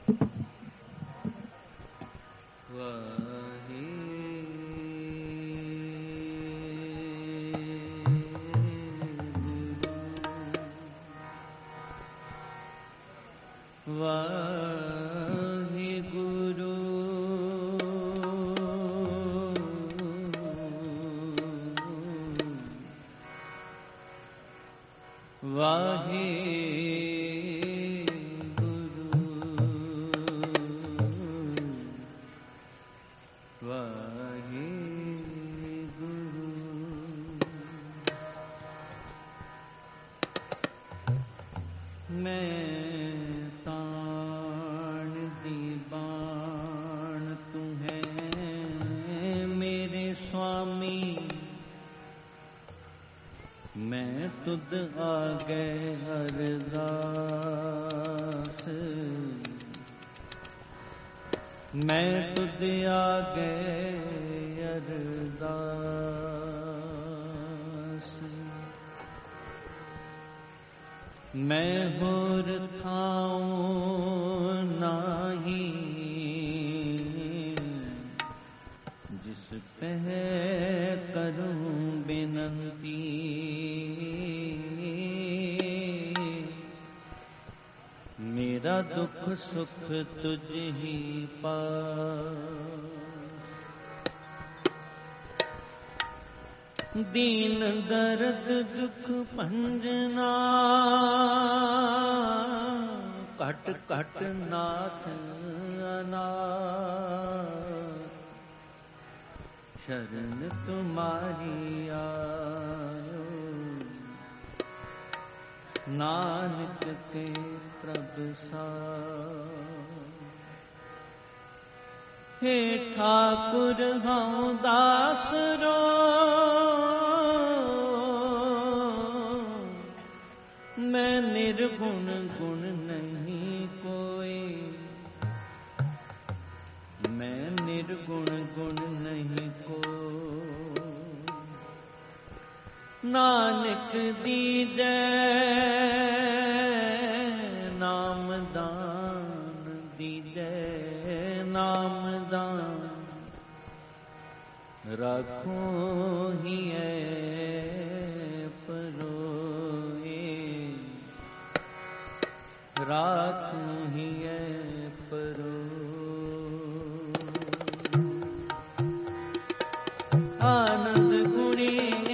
सुख तुझ ही पास। दीन दर्द दुख भंजना कट कट नाथ अनाथ। शरण तुम्हारी आयो नानक के प्रभ साथ। हे ठाकुर हम दास रो मैं निर्गुण गुण नहीं कोई। मैं निर्गुण गुण नहीं कोई। नानक दीजै नाम दान दीजै नाम दान। राखो ही परोए राखो ही परो। आनंद गुणी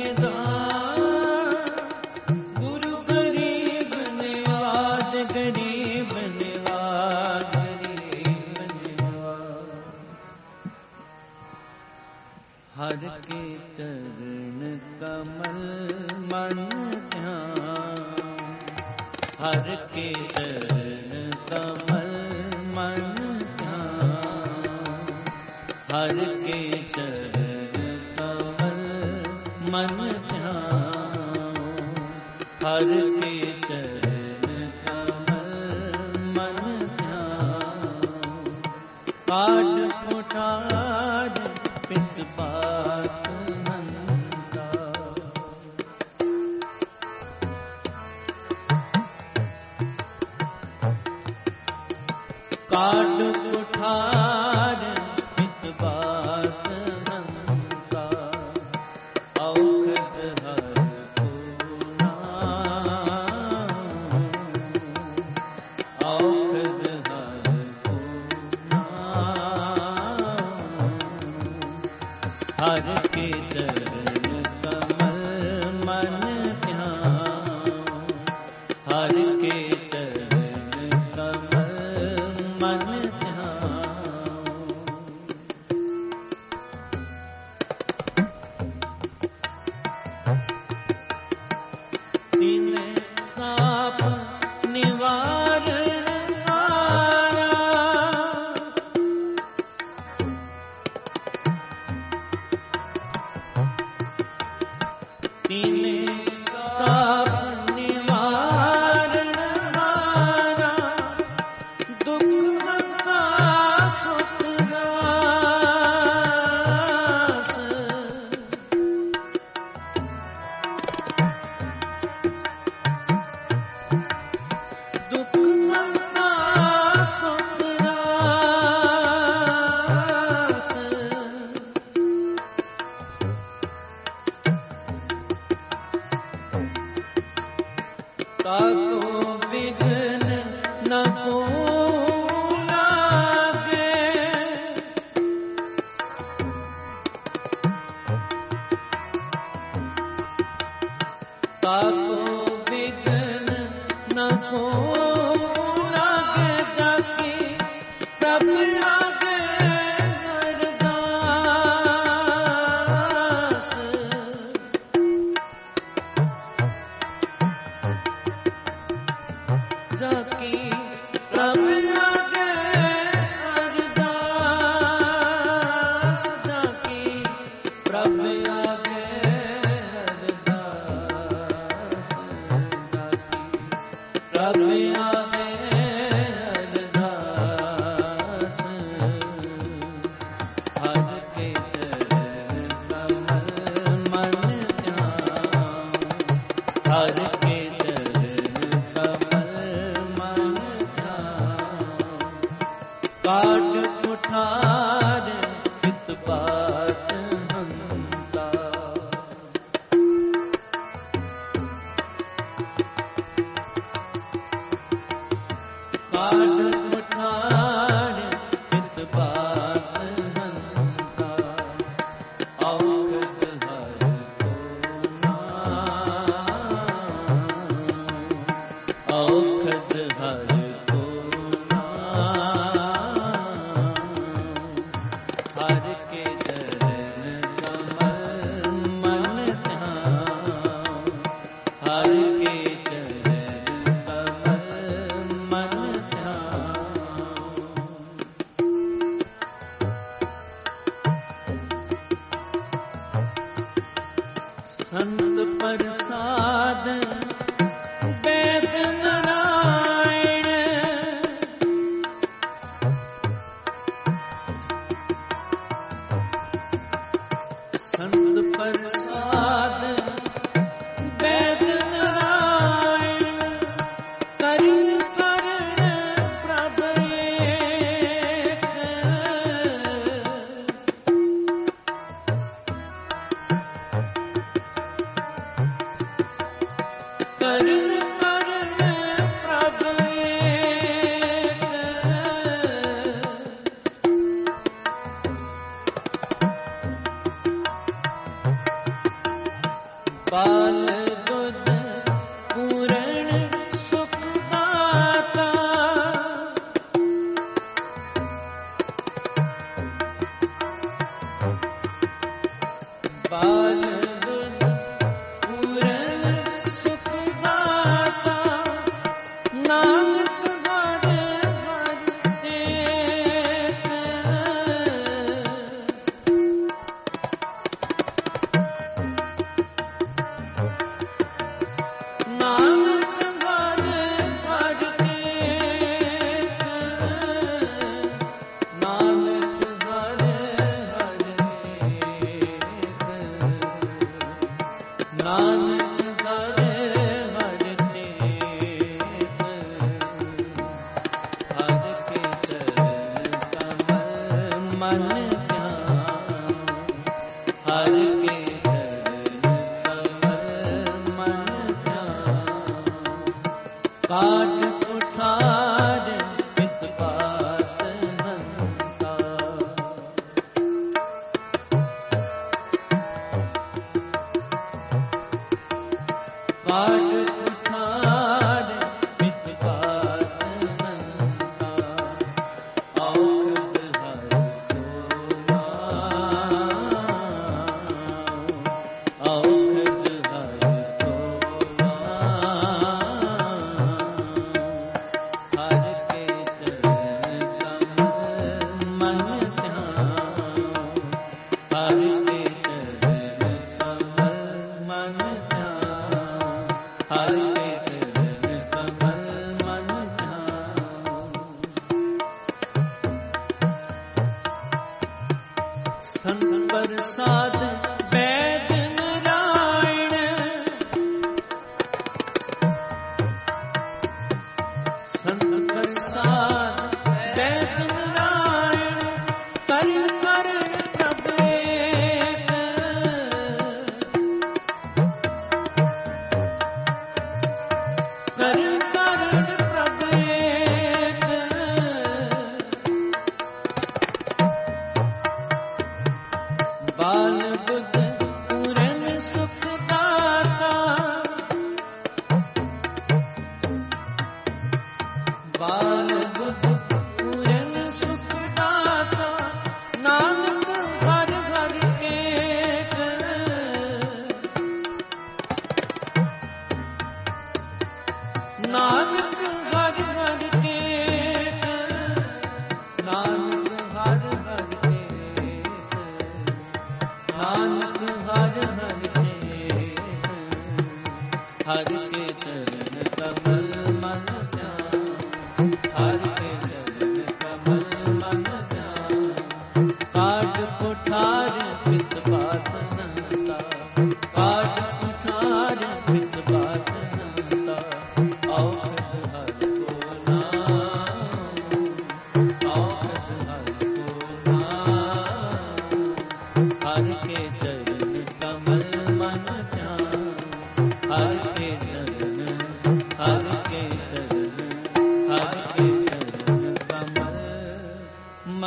हर के चरण कमल मन ध्यान। हर के चरण कमल मन ध्यान। हर के चरण कमल मन ध्यान। हर के चरण कमल मन ध्यान। काट कुठार पित बात नंदा। काट कुठार पित बात नंदा। औखद हर को नाम। औखद हर को नाम। हर के चरण कमल मन ध्यान। हर के चरण कमल मन ध्यान। तीन साप निवार दुख काट कुठार हित बात हंता। काट कुठार हित बात हंता। औखद हर को औखद हर को हर के चरण कमल मन ध्यान। हर के चरण कमल मन ध्यान। संत प्रसाद वेद नारायण। संत प्रसाद वेद नारायण। कर कर प्रभ एक। कर कर प्रभ एक। बाल बुध पूरण सुख दाता। बाल बुध पूरण सुख दाता। नानक हर हर एक। नानक हर हर एक। नानक हर हर एक। नानक हर हर एक। हर के चरण कमल मन ध्यान। हर के चरण कमल मन ध्यान। काट कुठार हित बात हंता। काट कुठार हित बात हंता। औखद हर को औखद हर को हर के चरण कमल मन ध्यान। हर के चरण कमल मन ध्यान। हर के चरण कमल मन ध्यान। संत प्रसाद वेद नारायण। संत प्रसाद वेद नारायण। कर कर प्रभ एक। कर कर प्रभ एक। बाल बुध पूरन सुख दाता। बाल बुध पूरन सुख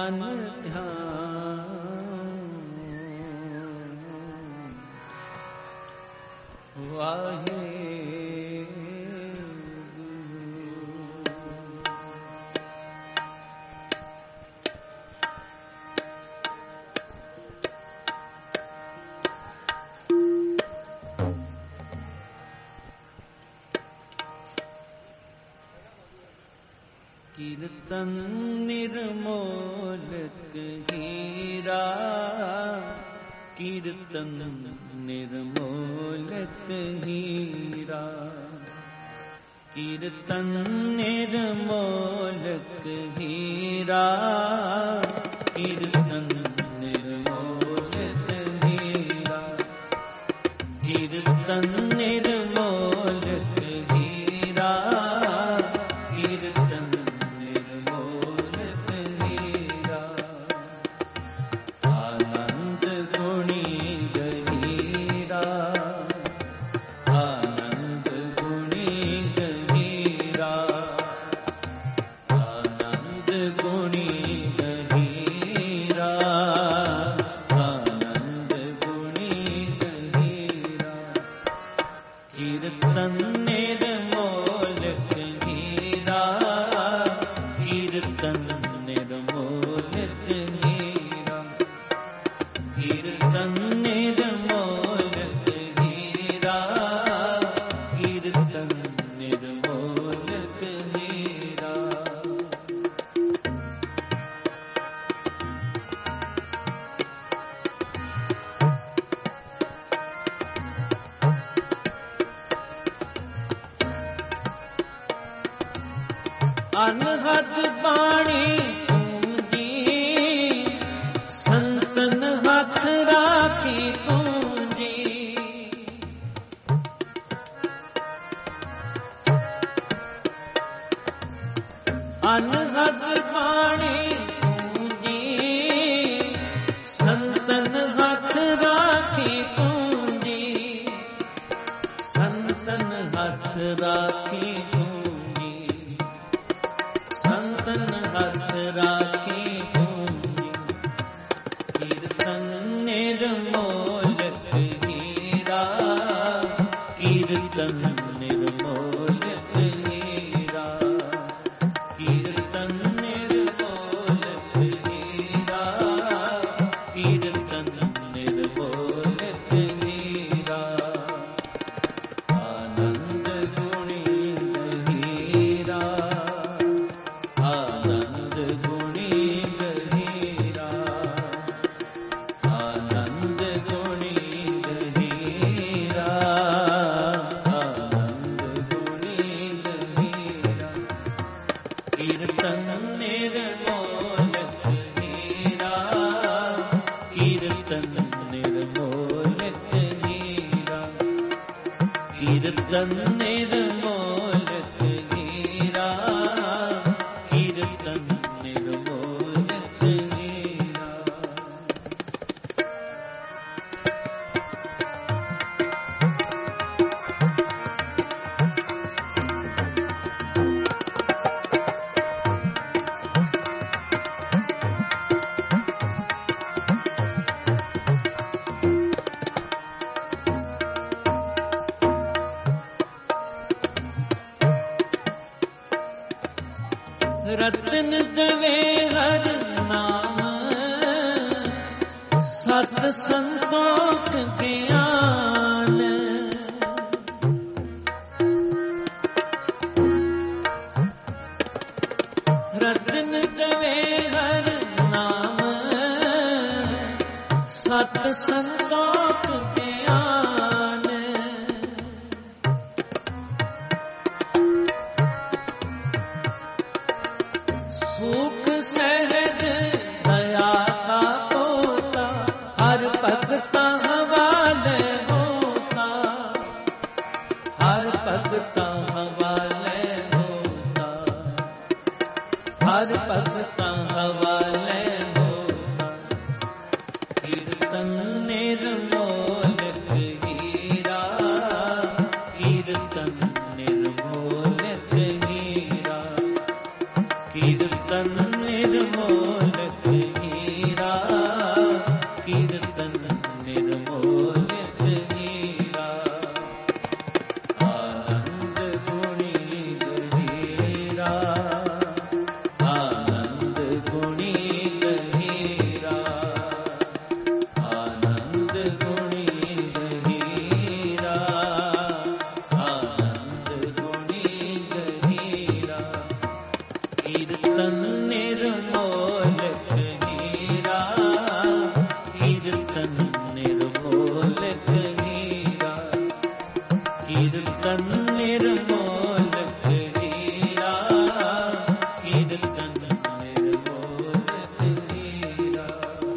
मन ध्यान। वाहे कीर्तन निर्मोलक हीरा, कीर्तन निर्मोलक हीरा, कीर्तन निर्मोलक हीरा, कीर्तन निर्मोलक हीरा, कीर्तन निर्मोलक हीरा, कीर्तन अनहद बाणी पूंजी, संतन हाथ राखी पूंजी, अनहद बाणी पूंजी, संतन हाथ राखी पूंजी, संतन हाथ राखी पूंजी, संतन हाथ राखी पूंजी, कीर्तन निर्मोलक हीरा, कीर्तन निर्मोलक हीरा, कीर्तन निर्मोलक हीरा, कीर्तन निर्मोलक हीरा, आनंद गुणी हीरा, आनंद गुणी गहीरा, आनंद गुणी गहीरा, आनंद गुणी गहीरा, कीर्तन निर्मोलक हीरा, कीर्तन निर्मोलक हीरा, कीर्तन निर्मोलक हीरा, कीर्तन निर्मोलक हीरा। रतन जवे हर नाम, सत संतोख ज्ञान, रतन जवे हर नाम, सत संतोख ज्ञान, सुख सहज दया का पोता, हर भगता हवाले होता, हर भगता हवाले होता, हर भगता हवाले होता, कीर्तन निर्मोलक हीरा, कीर्तन निर्मोलक हीरा, कीर्तन कीर्तन निर्मोलक हीरा, कीर्तन निर्मोलक हीरा। आनंद गुणी गहीरा, आनंद गुणी गहीरा, आनंद गुणी गहीरा, आनंद गुणी गहीरा। कीर्तन निर्मोलक हीरा, कीर्तन निर्मोलक हीरा, कीर्तन निर्मोलक हीरा, कीर्तन निर्मोलक हीरा।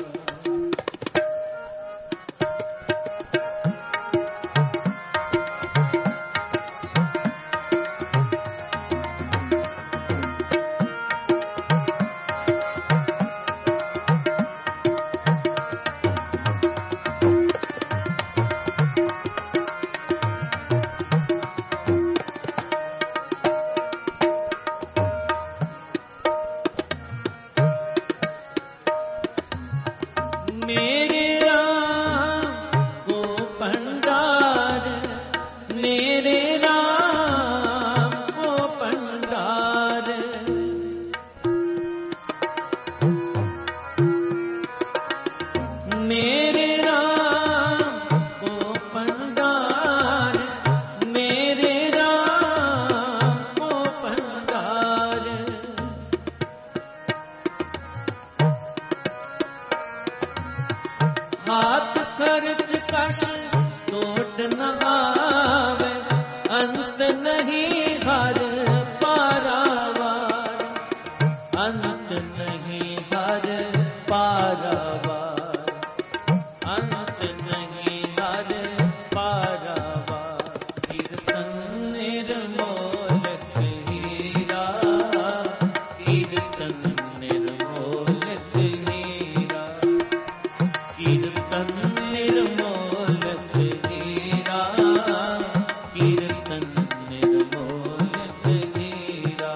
मेरे राम को भंडार, मेरे राम को भंडार। मेरे राम को भंडार, मेरे राम को भंडार। हाथ खर्च कश टोट न आवे, अंत नहीं हर पारावार, अंत नहीं हर पारावार, अंत नहीं हर पारावार। कीर्तन निर्मोलक हीरा, कीर्तन निर्मोलक हीरा, कीर्तन निर्मोलक हीरा, कीर्तन निर्मोलक हीरा।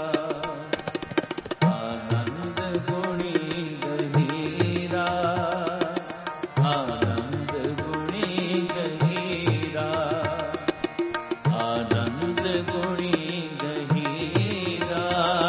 आनंद गुणी गहीरा, आनंद गुणी गहीरा, आनंद गुणी गहीरा,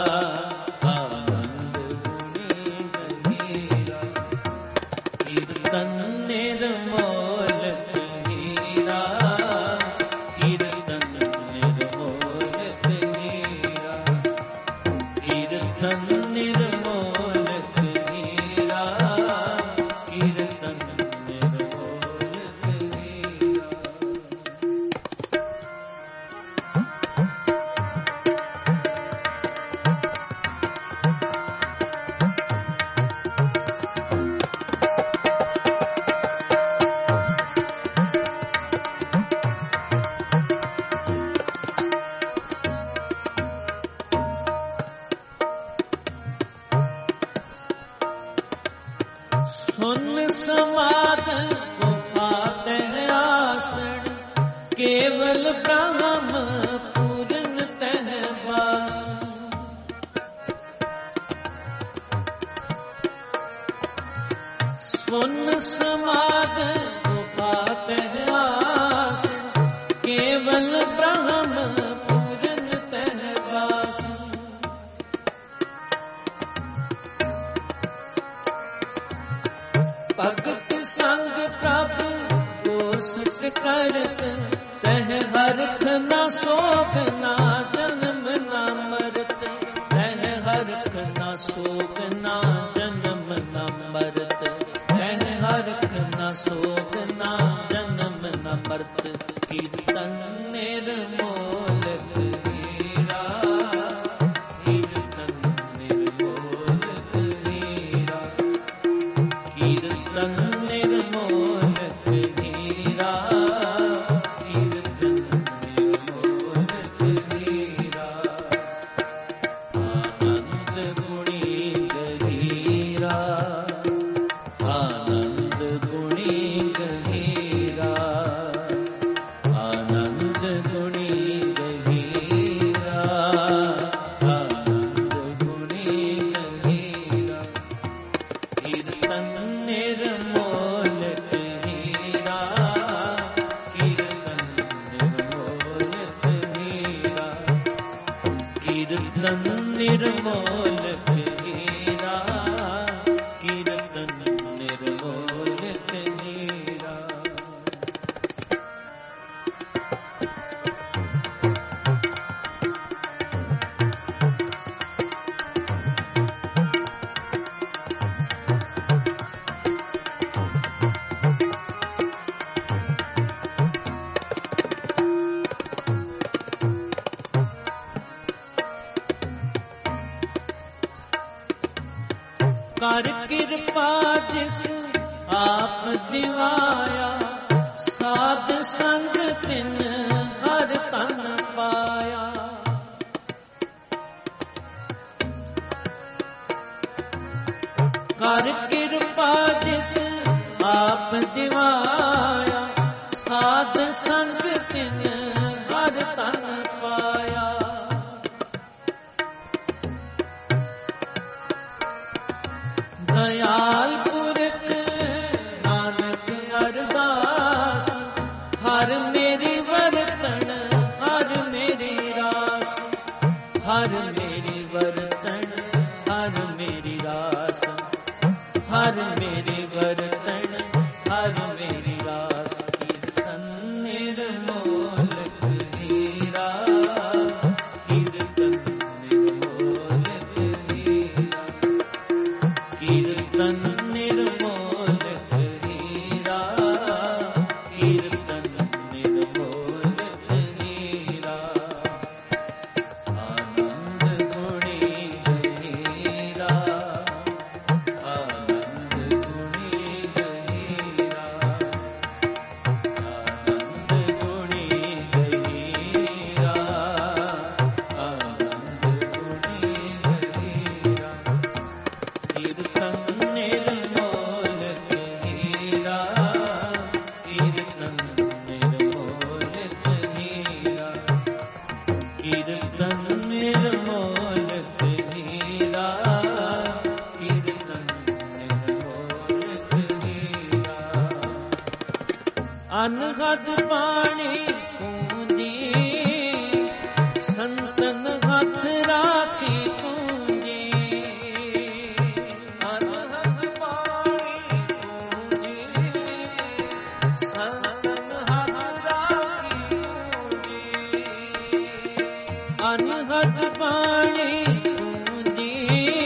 आनंद गुणी गहीरा। कीर्तन निर्मोलक हीरा, कीर्तन निर्मोलक हीरा, कीर्तन निर्मोलक हीरा, कीर्तन निर्मोलक हीरा। सुन समाध को पाते आसन, केवल ब्रह्म पूरन तह वास। सुन समाध को पाते आसन, केवल ब्रह्म पूरन तह वास। भगत संग प्रभु को सुट करत, तह हरख न शोक ना जन्म न मरत, तह हरख न शोक ना जन्म न मरत, तह हरख न शोक ना जन्म न मरत। कीर्तन निर्मोलक हीरा, कीर्तन निर्मोलक हीरा, कीर्तन निर्मोलक हीरा, कीर्तन निर्मोलक हीरा। आनंद गुणी गहीरा, आनंद गुणी गहीरा, कर कृपा जिस आप दिवाया, साध संग तिन हर तन पाया। कर कृपा जिस आप दिवाया, साध संग तिन हर तन पाया। दयाल पुरख नानक अरदास, हर मेरी बरतन हर मेरी रास। हर मेरी बरतन हर मेरी रास, हर मेरी बरतन हर मेरी रास। कीर्तन निर्मोलक हीरा, कीर्तन निर्मोलक हीरा, कीर्तन निर्मोलक हीरा, कीर्तन निर्मोलक हीरा। आनंद गुणी हीरा, आनंद गुणी हीरा, आनंद गुणी हीरा, आनंद गुणी हीरा। कीर्तन निर्मोलक हीरा, कीर्तन निर्मोलक हीरा, कीर्तन निर्मोलक हीरा, कीर्तन निर्मोलक हीरा। अनहद पानी पूंजी, संतन हथ राखी पूंजी। अनहद पानी पूंजी, संतन हथ राखी पूंजी। अनहद पानी पूंजी,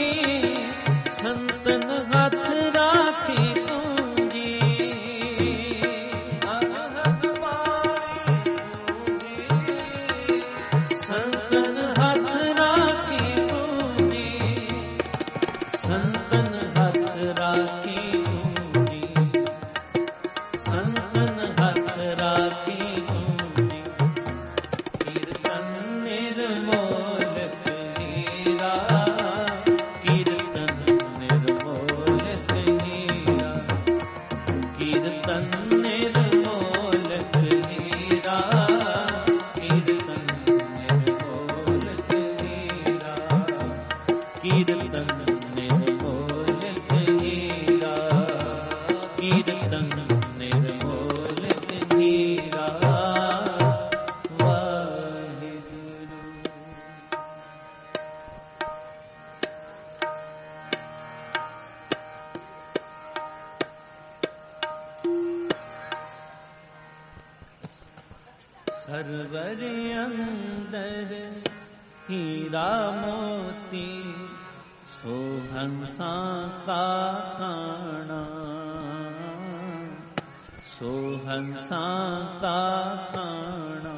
संतन हथ राखी पूंजी। अनहद पानी पूंजी, संतन हथ राखी पूंजी। संतन हथ राखी पूंजी, संतन हथ राखी पूंजी। कीर्तन निर्मोलक हीरा, कीर्तन निर्मोलक हीरा, कीर्तन निर्मोलक हीरा, कीर्तन निर्मोलक हीरा, कीर्तन निर्मोलक हीरा, कीर्तन निर्मोलक हीरा। वाहिगुरु। सरवर अंदर हीरा मोती, सोहंसा का खाना, सोहंसा का खाना।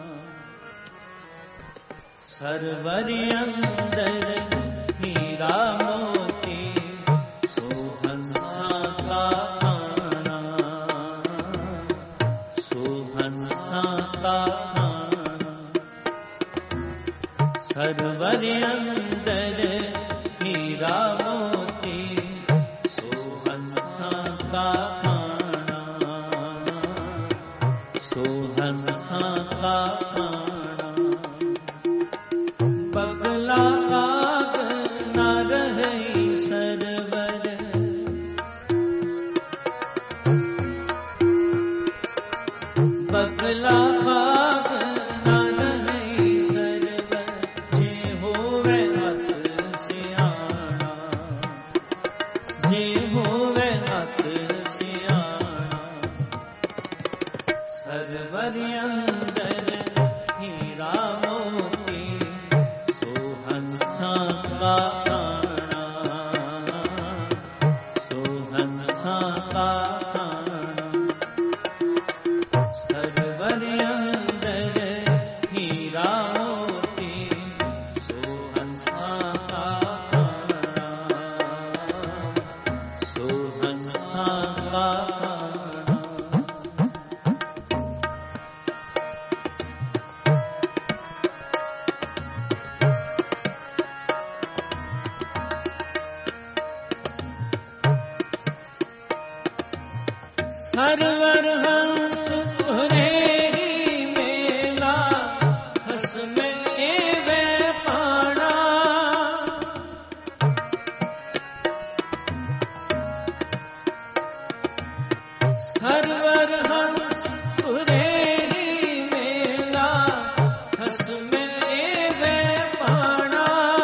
सरवर अंदर हीरा मोती, सोहंसा का खाना, सोहंसा का खाना। सरवर अंदर हीरा मोती, सोहंसा का खाना, सोहंसा का खाना। बगला आग न रही सरवर, बगला आग न रही सरवर। जे होवे अत सियाणा, जे होवे अत सियाणा। सरवर अंदर हीरा मोती, सोहंसा का खाना, सोहंसा का खाना। सरवर अंदर हीरा मोती, सोहंसा का खाना, सरवर हंस तुरे ही मेला हस में वे पाना सरवर हंस तुरे ही मेला हस में वे पाना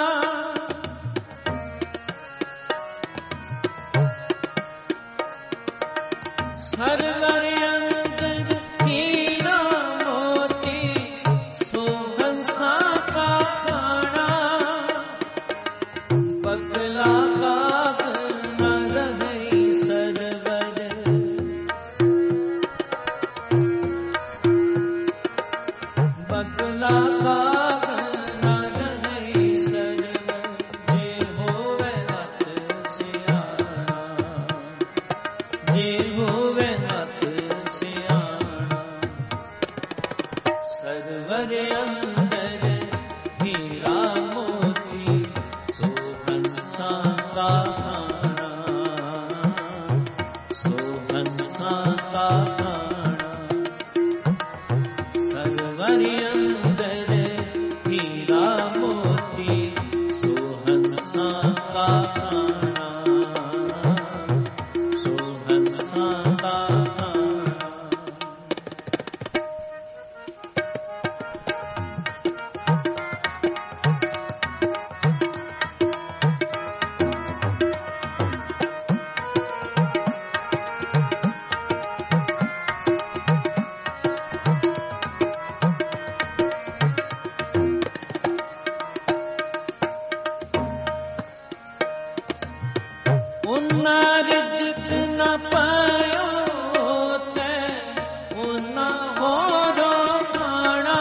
सरवर अंदर हीरा मोती सोहंसा का खाना बगला का न रही सरवर बगला का न रही सरवर जे होवे अत सियाना जे होवे सरवर अंदर हीरा मोती सोहंसा का खाना सोहंसा का खाना सरवर अंदर हीरा मोती सोहंसा का खाना सोहंसा का उन्ना रिज़्क़ न पायो ते उन्ना होरो खाना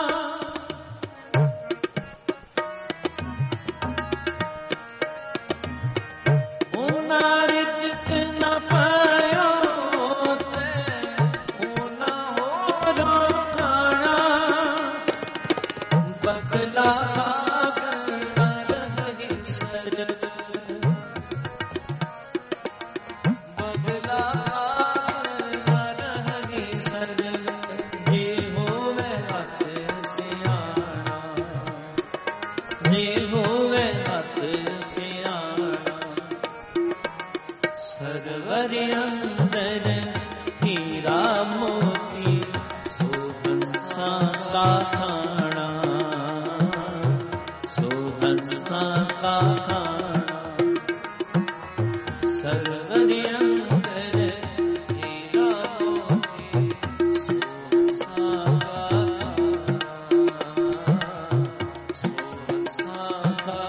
उन्ना रिज़्क़ न पायो ते उन्ना होरो खाना बगला सरवर अंदर हीरा मोती सोहंसा का खाना सोहंसा का खाना सरवर अंदर हीरा मोती सोहंसा का सोहंसा का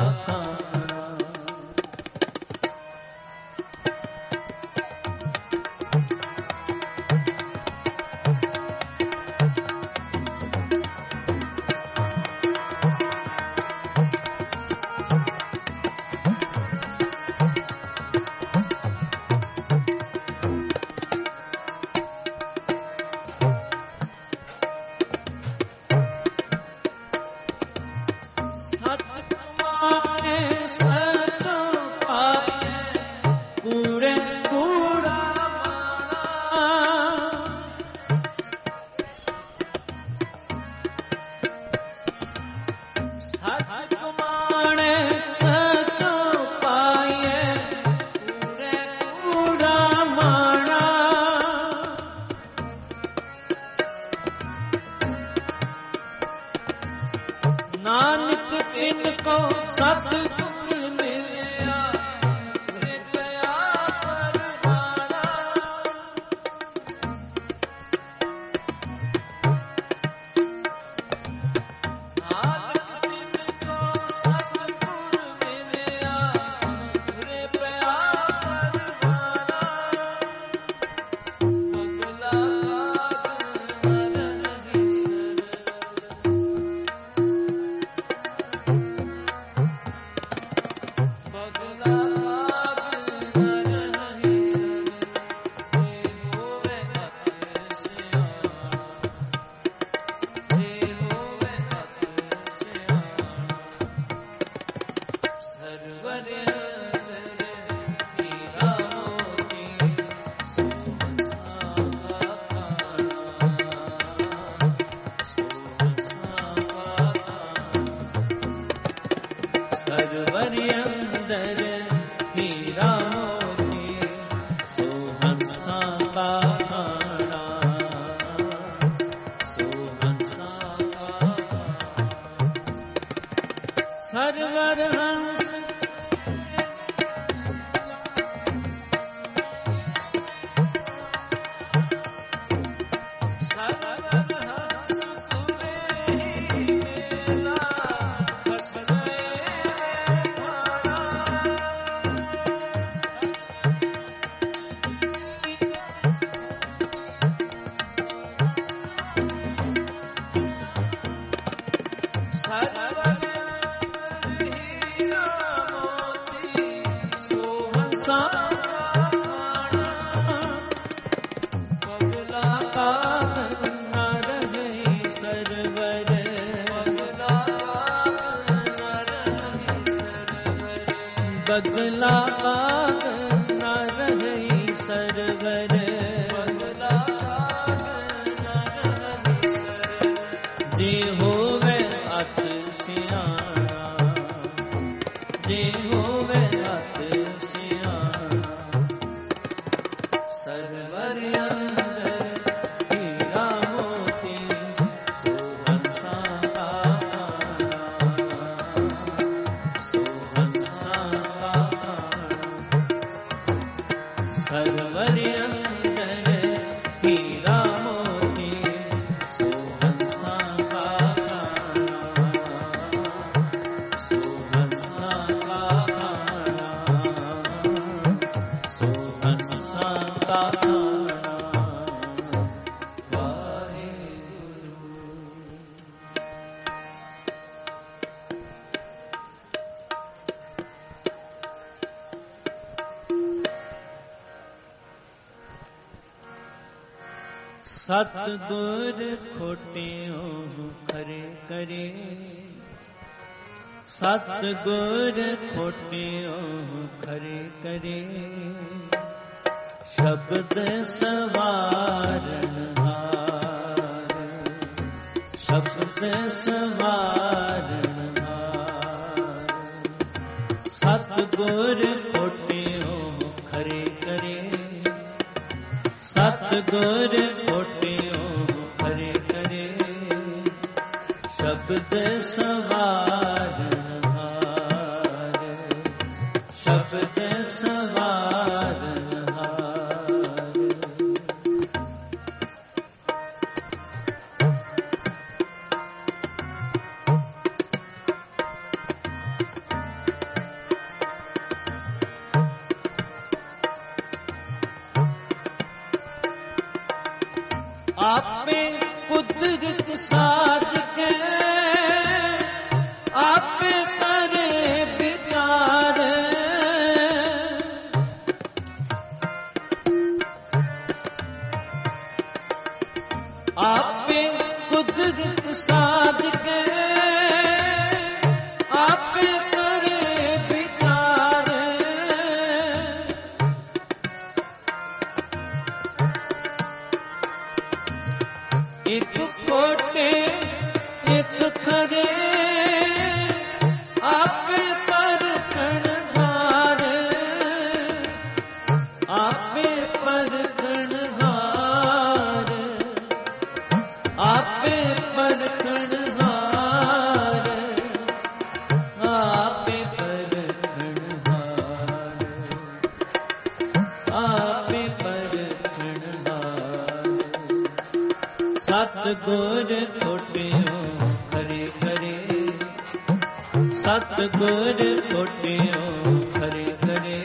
हंसा पगला का न रहे सरवर, बगला का न रहे सरवर, जे होवे अत सियाना, जे होवे अत सियाना, सरवर अंदर हीरा मोती सोहंसा का, सोहंसा का, सरवर अंदर हीरा मोती सोहंसा का, सोहंसा का, सोहंसा का सतगुर खोटियों खरे करे, सतगुर खोटियों खरे करे, शब्द सवारन हार, शब्द सवारन हार, सतगुर खोटियों खरे करे, सतगुर खोटियों खरे करे, शब्द सवारन हार, शब्द सवारन हार। आपे कुदरत साध के आपे करे विचार, आपे कुदरत साध के आपे करे विचार, एक खोटे एक खरे आपे परखण हार, आपे परखण हार, आपे परखण हार, आपे परखण हार, आपे परखण हार। सतगुर खोटियों खरे करे, सतगुर खोटियों खरे करे,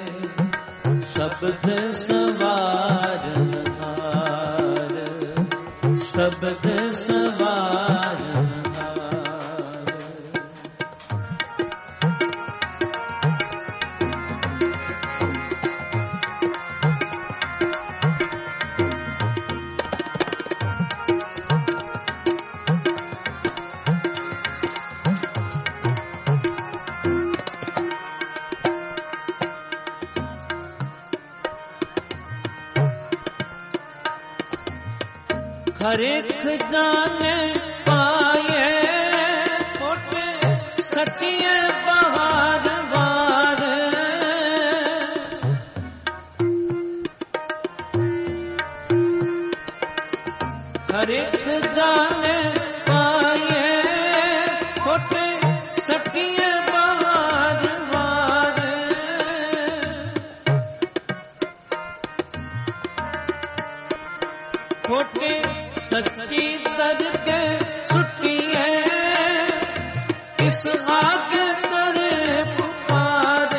शब्द सवारन हार, शब्द सवारन हार। हर एक जाने पाए खोटे सटिए बहार बार, हर एक जाने पाए खोटे सटिए बहार बार, खोटे सच्ची दर के छुट्टी है, इस आगे करे पुकार,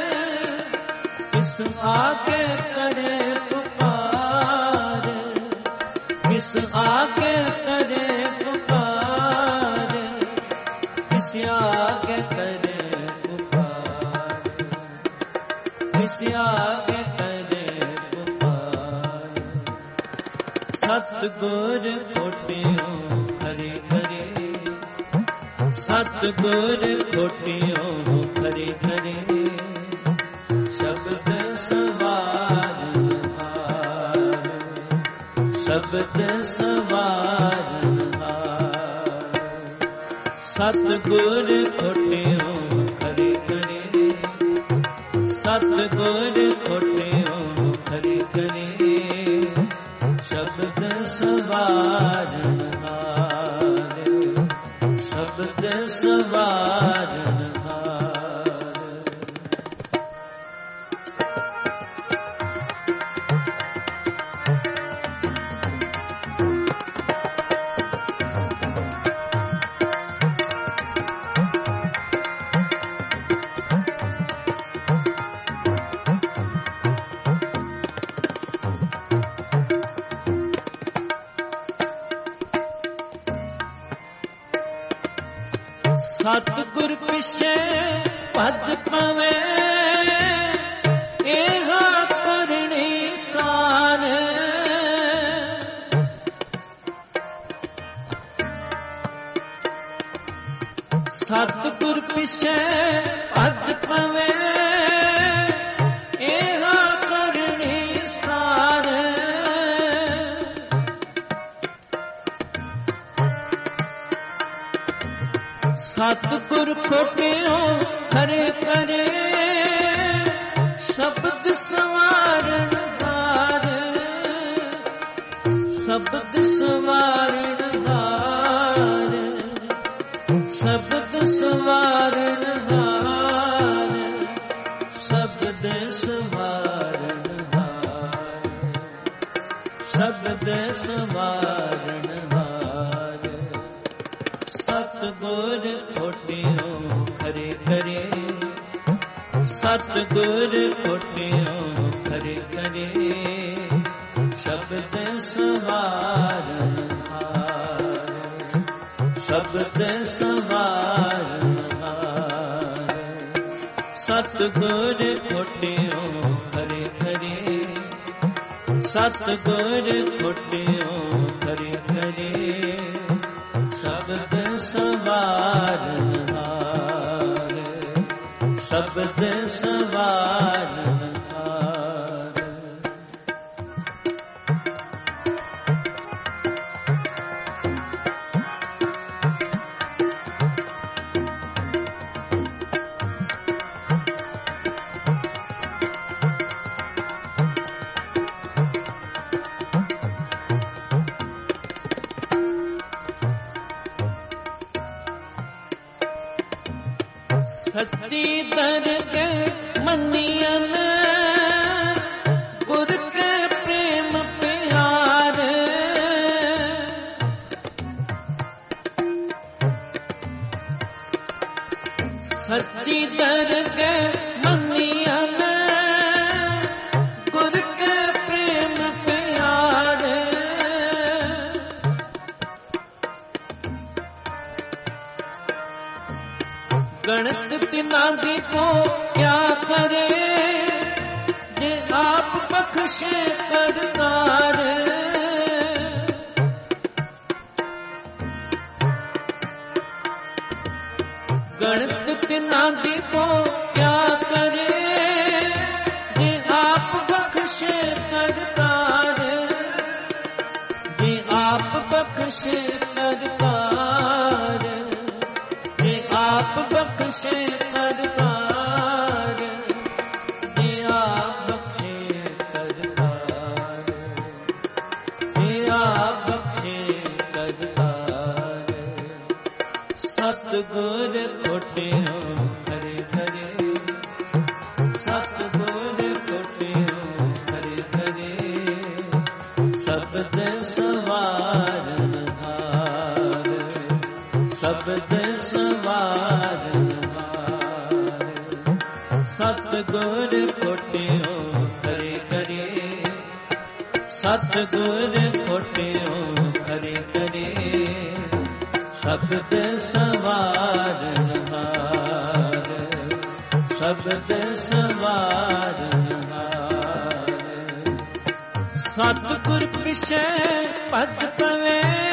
इस आगे करे पुकार, इस आगे करे पुकार, इस आगे करे पुकार, ਵਿਸਿਆ ਕੇ ਕਰੇ ਪੁਕਾਰ। ਸਤਿਗੁਰ ਕੋਟਿਓ ਹਰਿ ਹਰਿ, ਸਤਿਗੁਰ ਕੋਟਿਓ ਹਰਿ ਹਰਿ, ਸ਼ਬਦ ਸਵਾਰਨਹਾਰ, ਸ਼ਬਦ ਸਵਾਰਨਹਾਰ। ਸਤਿਗੁਰ ਕੋਟਿਓ ਹਰਿ ਹਰਿ, ਸਤਿਗੁਰ ਕੋਟਿਓ ਹਰਿ ਹਰਿ, ਸ਼ਬਦ ਸਵਾਰਨਹਾਰ, ਸ਼ਬਦ ਸਵਾਰਨਹਾਰ। ਸਤਿਗੁਰ ਪਿਛੇ ਭਜ ਪਵੇ, ਇਹੋ ਕਰਨੀ ਸਾਰ। ਸਤਿਗੁਰ ਪਿਛੇ ਭਜ ਪਵੇ, ਇਹੋ ਕਰਨੀ ਸਾਰ। ਸਤਿਗੁਰ ਕੋਟਿਓ ਹਰਿ ਹਰਿ, ਸ਼ਬਦ ਸਵਾਰਨਹਾਰ, ਸ਼ਬਦ ਸਵਾਰਨਹਾਰ, ਸ਼ਬਦ ਸਵਾਰਨਹਾਰ, ਸ਼ਬਦ ਸਵਾਰਨਹਾਰ, ਸ਼ਬਦ ਸਵਾਰਨਹਾਰ। ਸਤਿਗੁਰ ਕੋਟਿਓ ਹਰਿ ਹਰਿ, ਸਤਿਗੁਰ ਕੋਟਿਓ ਹਰਿ ਹਰਿ, ਸ਼ਬਦ ਸਵਾਰਨਹਾਰ, ਸ਼ਬਦ ਸਵਾਰਨਹਾਰ। ਸਤਿਗੁਰ ਕੋਟਿਓ ਹਰਿ ਹਰਿ, ਸਤਿਗੁਰ ਕੋਟਿਓ ਹਰਿ ਹਰਿ, ਸ਼ਬਦ ਸਵਾਰਨਹਾਰ, ਸ਼ਬਦ ਸਵਾਰਨਹਾਰ। ਸੱਚੀ ਦਰਗਹਿ ਮੰਨਿਅਨ, ਗੁਰ ਕੇ ਪ੍ਰੇਮ ਪਿਆਰ। ਸੱਚੀ ਦਰਗਹਿ ਮੰਨਿਅਨ, ਗੁਰ ਕੇ ਪ੍ਰੇਮ ਪਿਆਰ। ਗਣਤ ਤਿਨਾਂ ਦੀ ਕੋ ਕਿਆ ਕਰੇ, ਜੇ ਆਪ ਬਖਸ਼ੇ ਕਰਤਾਰ। ਗਣਤ ਤਿਨਾਂ ਦੀ ਕੋ ਕਿਆ ਕਰੇ, ਜੇ ਆਪ ਬਖਸ਼ੇ ਕਰਤਾਰ, ਜੇ ਆਪ ਬਖਸ਼ੇ ਕਰਤਾਰ, ਜੇ ਆਪ ਬਖਸ਼ੇ ਕਰਤਾਰ, ਜੇ ਆਪ ਬਖਸ਼ੇ ਕਰਤਾਰ, ਜੇ ਆਪ ਬਖਸ਼ੇ ਕਰਤਾਰ। ਸਤਿਗੁਰ ਕੋਟਿਓ ਹਰਿ ਹਰਿ, ਸਤਿਗੁਰ ਕੋਟਿਓ ਹਰਿ ਹਰਿ, ਸ਼ਬਦ ਸਵਾਰਨਹਾਰ, ਸ਼ਬਦ ਸਵਾਰਨਹਾਰ। ਸਤਿਗੁਰ ਕੋਟਿਓ ਹਰਿ ਹਰਿ, ਸਤਿਗੁਰ ਕੋਟਿਓ ਹਰਿ ਹਰਿ, ਸ਼ਬਦ ਸਵਾਰਨਹਾਰ, ਸ਼ਬਦ ਸਵਾਰਨਹਾਰ। सतगुर पिछे पद पवे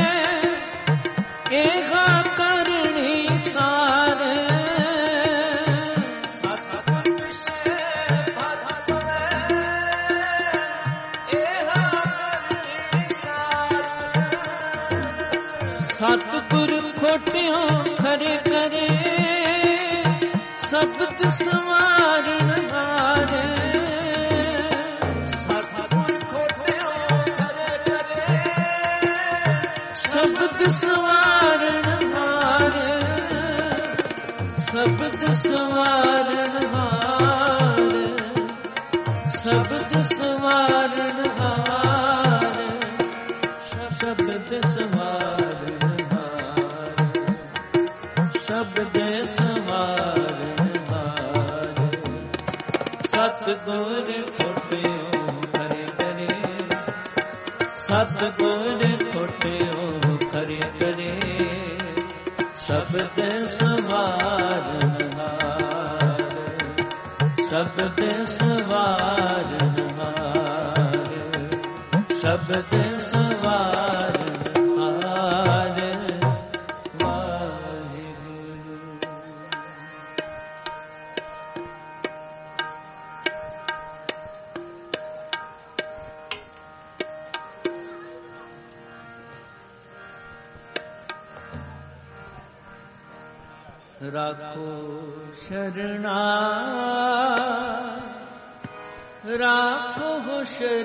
एहा करणी सार सतगुर पिछे पद पवे एहा करणी सार सतगुर खोटियों खरे करे शब्द संवारण हारे सतगुर खोटियों खरे करे शब्द संवारण हारे शब्द संवारण हारे शब्द संवारण हारे शब्द संवारण शब्द संवारण हारे सतगुर खोटियों खरे करे सतगुर खोटियों खरे करे शब्द संवारण हारे शब्द संवारण हारे शब्द संवारण हारे राखो शरणा राखो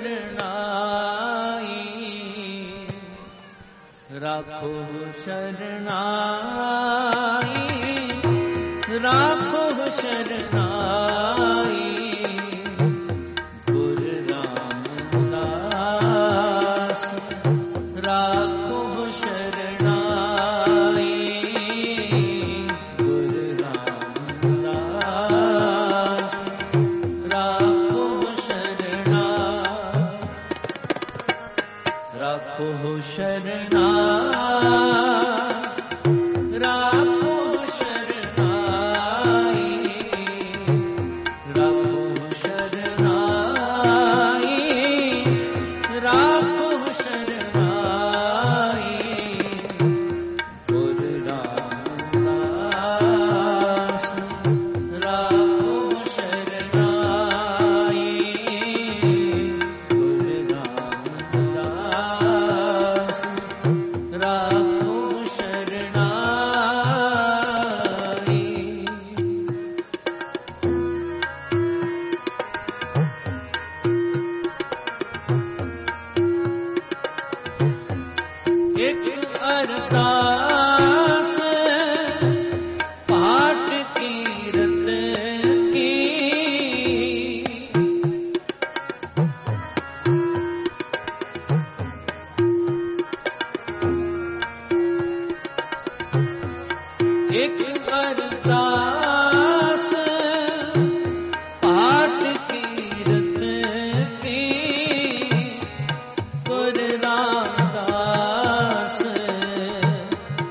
शरणाई राखो शरणाई राखो शरणाई गुरु रामदास राखो शरणाई राखो शरणा राखो शरणाई राखो शरणाई राखो शरणाई गुरु रामदास राखो शरणाई गुरु रामदास राखो शरणाई एक अरदास पाठ कीरत की एक अरदास पाठ कीरत की गुरु रामदास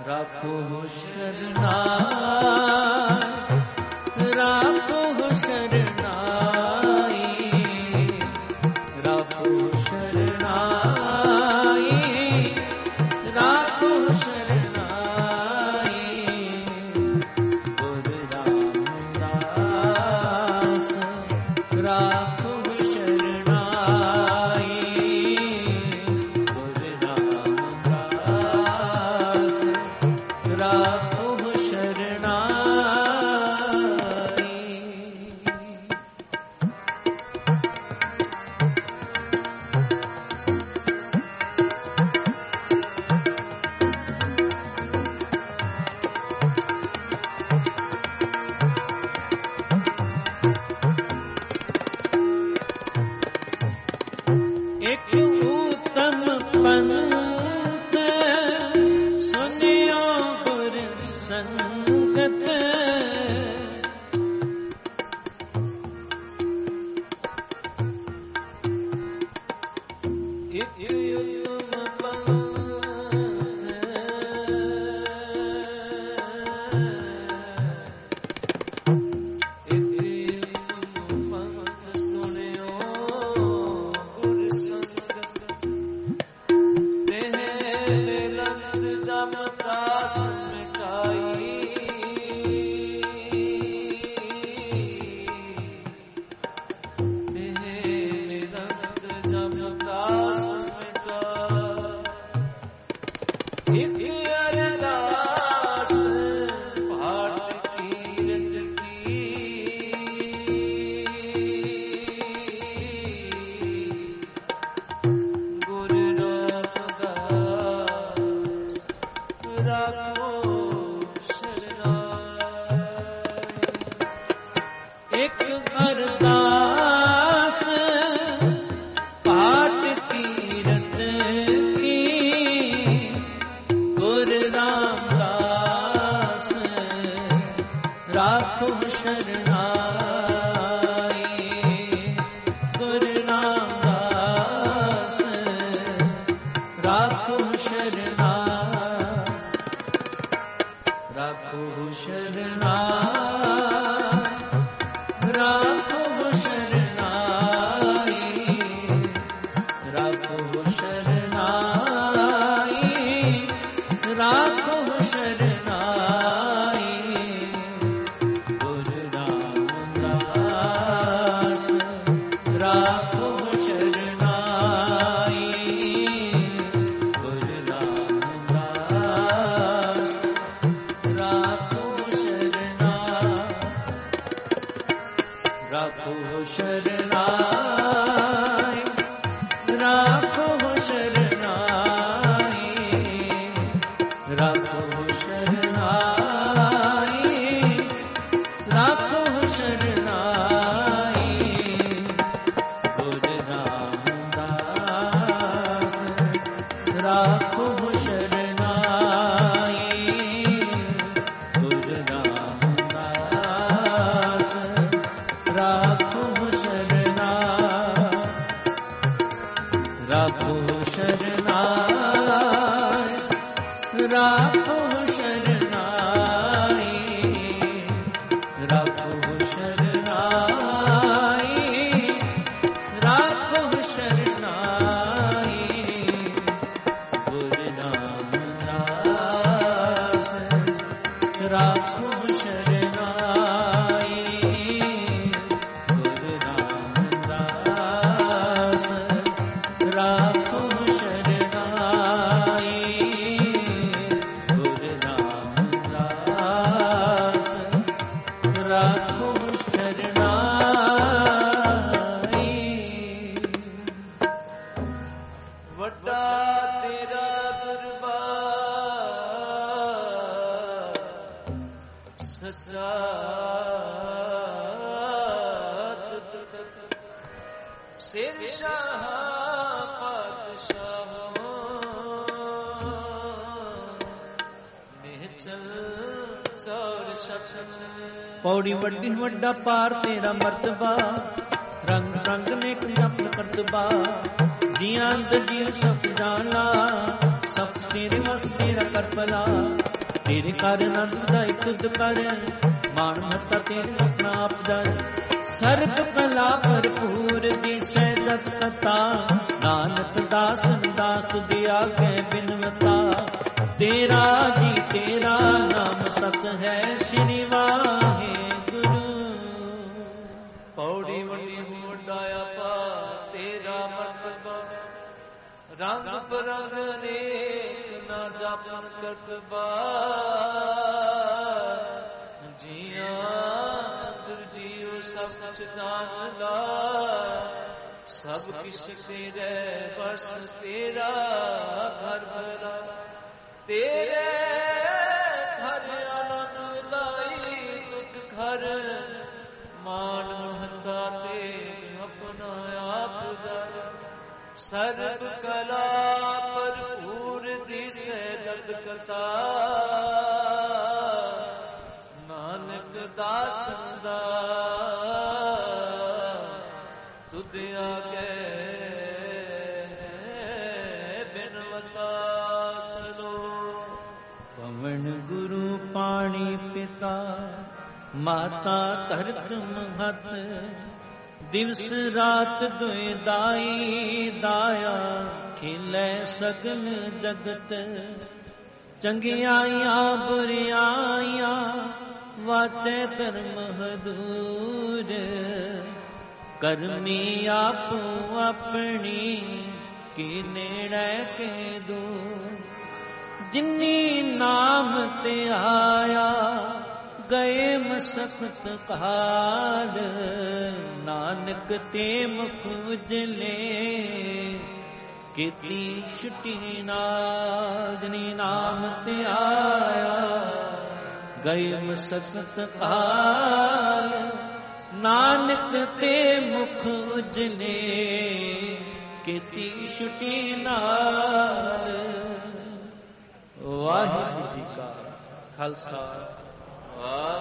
राखो शरणाई राखो शरणाई राखो शरणाई राखो शरणाई गुरु रामदास राखो पौड़ी वड्डी वड्डा पार तेरा मर्तबा रंग रंग ने अपना करतबा जियां अंदर जीव सब जाना सब ਤੇਰੇ ਵਸ ਤੇਰਾ ਕਰ ਭਲਾ, ਤੇਰੇ ਕਰ ਆਨੰਦ ਜਾਏ ਤੁਧ ਕਰ, ਮਾਨ ਮਹੱਤਾ ਤੇਰੇ ਆਪਣਾ ਆਪ ਜਾਏ। ਸਰਬ ਕਲਾ ਭਰਪੂਰ ਦਿਸੈ ਜਤ ਕਥਾ, ਨਾਨਕ ਦਾਸਨ ਦਾਸ ਦੀ ਆਗੇ ਬਿਨਵਤਾ। ਤੇਰਾ ਜੀ ਤੇਰਾ ਨਾਮ ਸਤ ਹੈ, ਸ਼੍ਰੀ ਵਾਹਿਗੁਰੂ। ਪੌੜੀ ਵੱਡੀ ਵੱਡਾ ਆਪਾ ਤੇਰਾ ਮਰਤਬਾ, ਰੰਗ ਬਰੰਗ ਅਨੇਕ ਨਾ ਜਾਪਨ ਕਰਤਬਾ। ਜੀਆਂ ਦੁਰਜੀਉ ਸਭ ਕੁਛ ਜਾਣ ਲਾ, ਸਭ ਕਿਛ ਤੇਰੇ ਬਸ ਤੇਰਾ ਘਰ ਭਲਾ। ਤੇਰੇ ਘਰ ਆਨੰਦ ਦਾਈ ਤੁਧ ਘਰ, ਮਾਨ ਮਹੱਤਾ ਤੇ ਆਪਣਾ ਆਪ ਦਰ। ਸਰਬ ਕਲਾ ਭਰਪੂਰ ਦਿਸੈ ਜਤ ਕਥਾ, ਨਾਨਕ ਦਾਸਨ ਦਾਸ ਤੁਧ ਆਗੇ ਬਿਨਵਤਾ। ਸਲੋ ਪਵਨ ਗੁਰੂ ਪਾਣੀ ਪਿਤਾ, ਮਾਤਾ ਧਰਤ ਮਹਤ, ਦਿਵਸ ਰਾਤ ਦੁਇ ਦਾਈ ਦਾਇਆ, ਖਿਲੇ ਸਗਲ ਜਗਤ। ਚੰਗਿਆਈਆਂ ਬੁਰਿਆਈਆਂ ਵਾਚੈ ਧਰਮ ਹਦੂਰ, ਕਰਮੀ ਆਪੋ ਆਪਣੀ ਕੀ ਨੇੜੇ ਕੇ ਦੂਰ। ਜਿਨੀ ਨਾਮ ਤੇ ਆਇਆ ਗਏ ਮਸਕਤ ਕਾਲ, ਨਾਨਕ ਤੇ ਮੁਖ ਉਜਲੇ ਕੀਤੀ ਛੁਟੀ ਨਾਲ। ਜਿਨੀ ਨਾਮ ਤੇ ਆਇਆ ਗਏ ਮਸਕਤ ਕਾਲ, ਨਾਨਕ ਤੇ ਮੁਖ ਉਜਲੇ ਕੀਤੀ ਛੁਟੀ ਨਾਲ। ਵਾਹਿਗੁਰੂ ਜੀ ਕਾ ਖਾਲਸਾ,